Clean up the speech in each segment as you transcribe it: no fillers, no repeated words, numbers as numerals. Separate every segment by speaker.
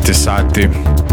Speaker 1: je sati.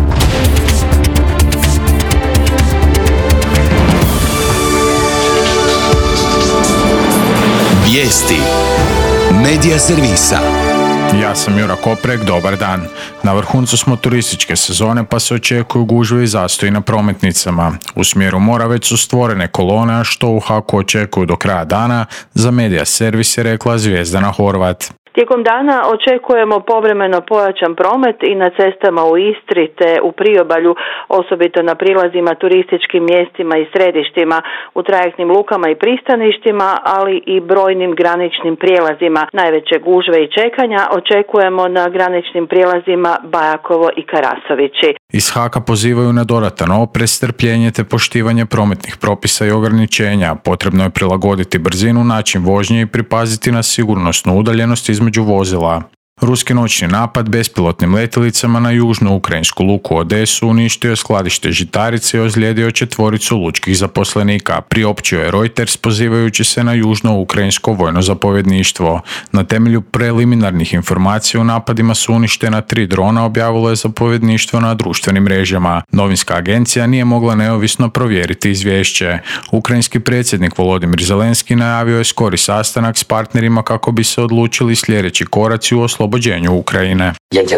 Speaker 2: Vijesti Medija servisa.
Speaker 1: Ja sam Jura Koprek, dobar dan. Na vrhuncu smo turističke sezone pa se očekuju gužve i zastoji na prometnicama. U smjeru mora već su stvorene kolone, a što u HAK-u očekuju do kraja dana, za Medija servis je rekla Zvjezdana Horvat.
Speaker 3: Tijekom dana očekujemo povremeno pojačan promet i na cestama u Istri te u priobalju, osobito na prilazima turističkim mjestima i središtima, u trajektnim lukama i pristaništima, ali i brojnim graničnim prijelazima. Najveće gužve i čekanja očekujemo na graničnim prijelazima Bajakovo i Karasovići.
Speaker 1: Iz HAK-a pozivaju na dodatan oprez, strpljenje te poštivanje prometnih propisa i ograničenja. Potrebno je prilagoditi brzinu, način vožnje i pripaziti na sigurnosnu udaljenost između vozila. Ruski noćni napad bespilotnim letjelicama na južnu ukrajinsku luku Odesu uništio je skladište žitarice i ozlijedio 4 lučkih zaposlenika, priopćio je Reuters pozivajući se na južno ukrajinsko vojno zapovjedništvo. Na temelju preliminarnih informacija u napadima su uništena 3 drona, objavilo je zapovjedništvo na društvenim mrežama. Novinska agencija nije mogla neovisno provjeriti izvješće. Ukrajinski predsjednik Volodimir Zelenski najavio je skori sastanak s partnerima kako bi se odlučili sljedeći koraci u oslobođenju Ukrajine.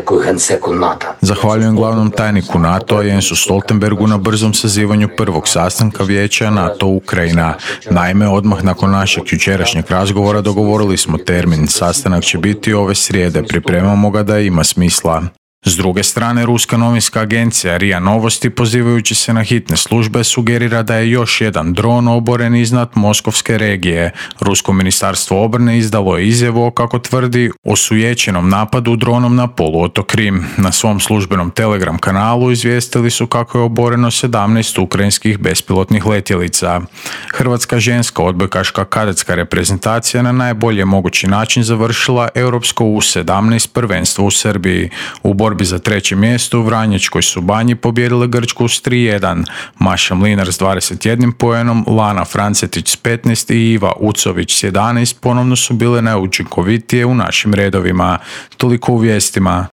Speaker 1: Zahvaljujem glavnom tajniku NATO-a Jensu Stoltenbergu na brzom sazivanju prvog sastanka vijeća NATO-Ukrajina. Naime, odmah nakon našeg jučerašnjeg razgovora dogovorili smo termin. Sastanak će biti ove srijede, pripremamo ga da ima smisla. S druge strane, ruska novinska agencija RIA Novosti, pozivajući se na hitne službe, sugerira da je još jedan dron oboren iznad moskovske regije. Rusko ministarstvo obrane izdalo je izjavu, kako tvrdi, o osujećenom napadu dronom na poluotok Krim. Na svom službenom Telegram kanalu izvijestili su kako je oboreno 17 ukrajinskih bespilotnih letjelica. Hrvatska ženska odbojkaška kadetska reprezentacija na najbolje mogući način završila Europsko U17 prvenstvo u Srbiji. U borbi za 3. mjesto u Vranjičkoj su Banji pobijedile Grčku s 3-1. Maša Mlinar s 21 poenom, Lana Francetić s 15 i Iva Ucović s 11 ponovno su bile najučinkovitije u našim redovima. Toliko u vijestima.